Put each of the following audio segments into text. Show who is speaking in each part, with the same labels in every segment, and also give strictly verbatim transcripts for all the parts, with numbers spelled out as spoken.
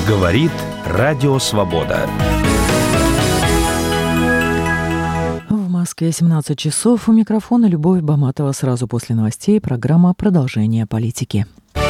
Speaker 1: Говорит Радио Свобода.
Speaker 2: В Москве семнадцать часов. У микрофона Любовь Баматова. Сразу после новостей программа «Продолжение политики».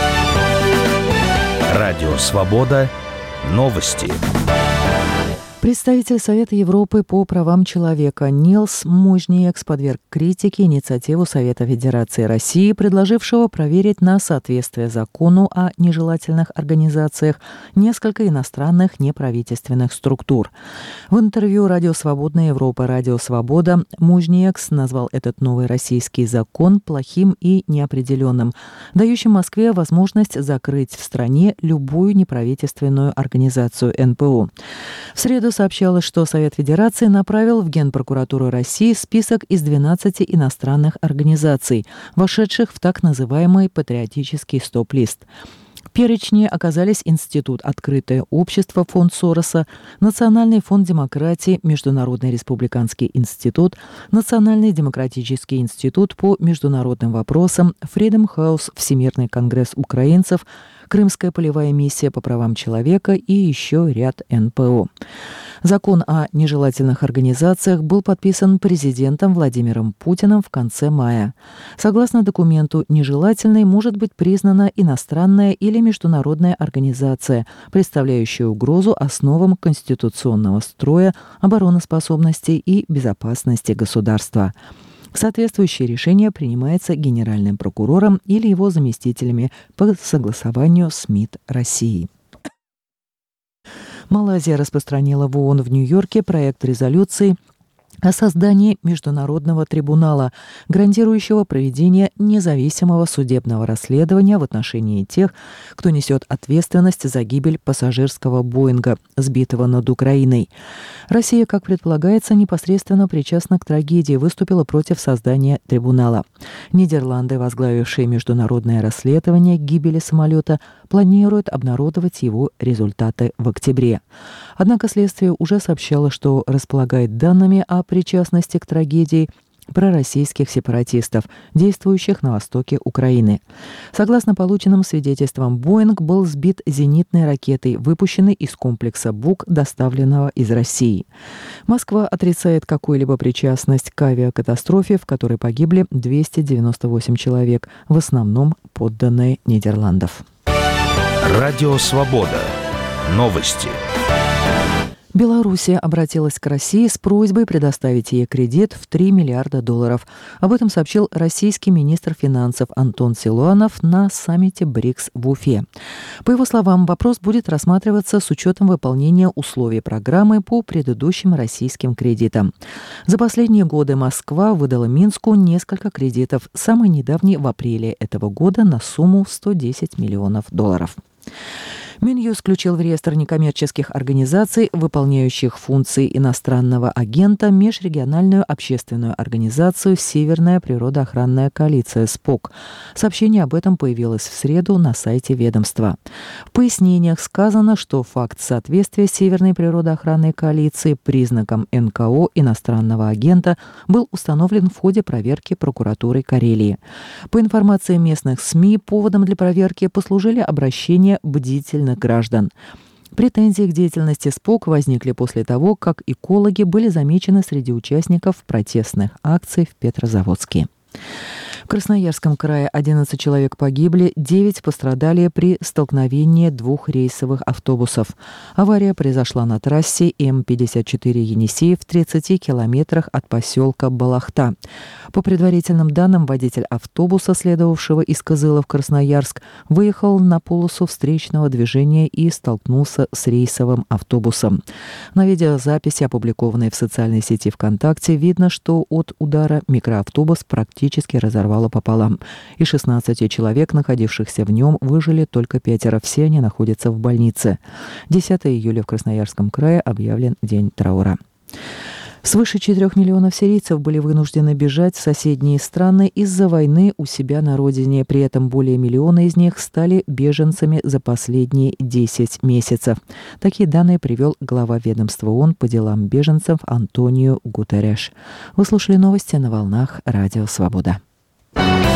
Speaker 1: Радио Свобода. Новости.
Speaker 2: Представитель Совета Европы по правам человека Нилс Мужниекс подверг критике инициативу Совета Федерации России, предложившего проверить на соответствие закону о нежелательных организациях несколько иностранных неправительственных структур. В интервью «Радио Свободная Европа», «Радио Свобода» Мужниекс назвал этот новый российский закон плохим и неопределенным, дающим Москве возможность закрыть в стране любую неправительственную организацию эн пэ о. В среду сообщалось, что Совет Федерации направил в Генпрокуратуру России список из двенадцати иностранных организаций, вошедших в так называемый патриотический стоп-лист. В перечне оказались Институт «Открытое общество», фонд Сороса, Национальный фонд демократии, Международный республиканский институт, Национальный демократический институт по международным вопросам, Freedom House, Всемирный конгресс украинцев, Крымская полевая миссия по правам человека и еще ряд эн пэ о. Закон о нежелательных организациях был подписан президентом Владимиром Путиным в конце мая. Согласно документу, нежелательной может быть признана иностранная или международная организация, представляющая угрозу основам конституционного строя, обороноспособности и безопасности государства. Соответствующее решение принимается генеральным прокурором или его заместителями по согласованию с МИД России. Малайзия распространила в ООН в Нью-Йорке проект резолюции о создании Международного трибунала, гарантирующего проведение независимого судебного расследования в отношении тех, кто несет ответственность за гибель пассажирского Боинга, сбитого над Украиной. Россия, как предполагается, непосредственно причастна к трагедии, выступила против создания трибунала. Нидерланды, возглавившие международное расследование гибели самолета, планируют обнародовать его результаты в октябре. Однако следствие уже сообщало, что располагает данными о причастности к трагедии пророссийских сепаратистов, действующих на востоке Украины. Согласно полученным свидетельствам, Боинг был сбит зенитной ракетой, выпущенной из комплекса Бук, доставленного из России. Москва отрицает какую-либо причастность к авиакатастрофе, в которой погибли двести девяносто восемь человек, в основном подданные Нидерландов.
Speaker 1: Радио Свобода. Новости.
Speaker 2: Белоруссия обратилась к России с просьбой предоставить ей кредит в три миллиарда долларов. Об этом сообщил российский министр финансов Антон Силуанов на саммите БРИКС в Уфе. По его словам, вопрос будет рассматриваться с учетом выполнения условий программы по предыдущим российским кредитам. За последние годы Москва выдала Минску несколько кредитов, самый недавний в апреле этого года на сумму сто десять миллионов долларов. Минюст включил в реестр некоммерческих организаций, выполняющих функции иностранного агента, межрегиональную общественную организацию «Северная природоохранная коалиция» СПОК. Сообщение об этом появилось в среду на сайте ведомства. В пояснениях сказано, что факт соответствия Северной природоохранной коалиции признакам эн ка о иностранного агента был установлен в ходе проверки прокуратуры Карелии. По информации местных СМИ, поводом для проверки послужили обращения бдительных граждан. Претензии к деятельности СПОК возникли после того, как экологи были замечены среди участников протестных акций в Петрозаводске. В Красноярском крае одиннадцать человек погибли, девять пострадали при столкновении двух рейсовых автобусов. Авария произошла на трассе эм пятьдесят четыре Енисей в тридцати километрах от поселка Балахта. По предварительным данным, водитель автобуса, следовавшего из Кызыла в Красноярск, выехал на полосу встречного движения и столкнулся с рейсовым автобусом. На видеозаписи, опубликованной в социальной сети ВКонтакте, видно, что от удара микроавтобус практически разорвало пополам. Из шестнадцати человек, находившихся в нем, выжили только пятеро. Все они находятся в больнице. десятого июля в Красноярском крае объявлен день траура. Свыше четырех миллионов сирийцев были вынуждены бежать в соседние страны из-за войны у себя на родине. При этом более миллиона из них стали беженцами за последние десять месяцев. Такие данные привел глава ведомства ООН по делам беженцев Антонио Гутерреш. Вы слушали новости на волнах Радио Свобода.